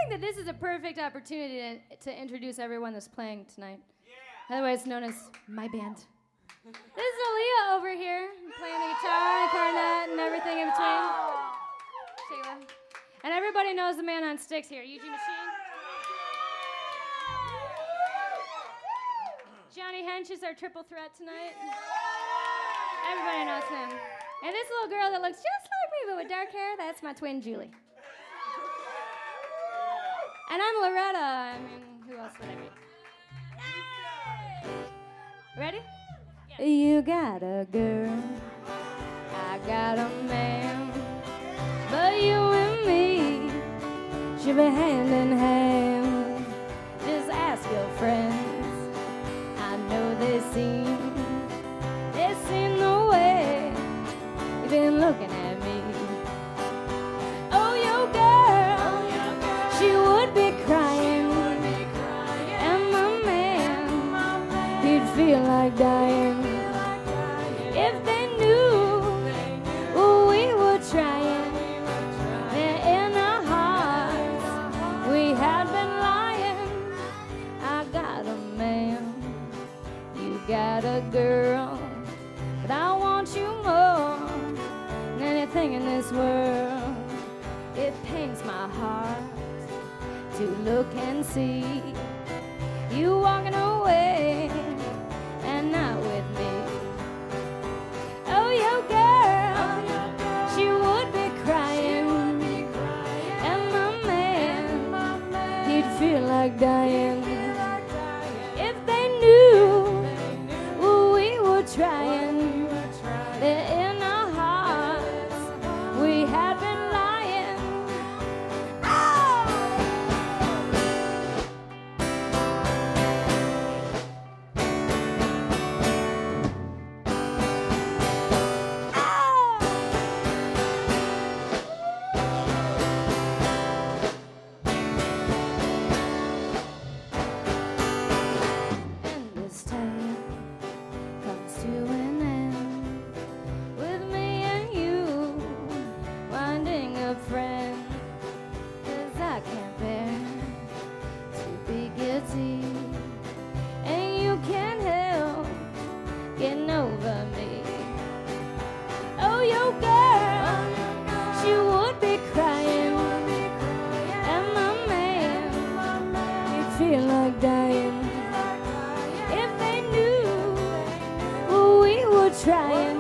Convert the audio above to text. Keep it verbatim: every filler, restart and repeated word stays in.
think that this is a perfect opportunity to, to introduce everyone that's playing tonight. Yeah. Otherwise known as my band. This is Aaliyah over here, playing the guitar and cornet and everything in between. Sheila. And everybody knows the man on sticks here, Eugene Machine. Johnny Hench is our triple threat tonight. Everybody knows him. And this little girl that looks just like me but with dark hair, that's my twin Julie. And I'm Loretta. I mean, who else would I be? Ready? Yeah. You got a girl, I got a man, but you and me should be hand in hand. Just ask your friends, I know they seen, they seen the way you've been looking at me. Oh, your girl, she would be crying, and my man, he'd feel like dying if they knew we were trying. And in our hearts we had been lying. I got a man, you got a girl, but I want you more than anything in this world. It pains my heart to look and see you walking away and not with me. Oh, your girl, she would be crying, and my man, he'd feel like dying if they knew we were trying. That in our hearts we had been lying. And this time comes to an end with me and you winding up friends. 'Cause I can't bear to be guilty, and you can't help getting over me. Oh, your girl, she would be crying, and my man, he'd feel like dying if they knew we were trying.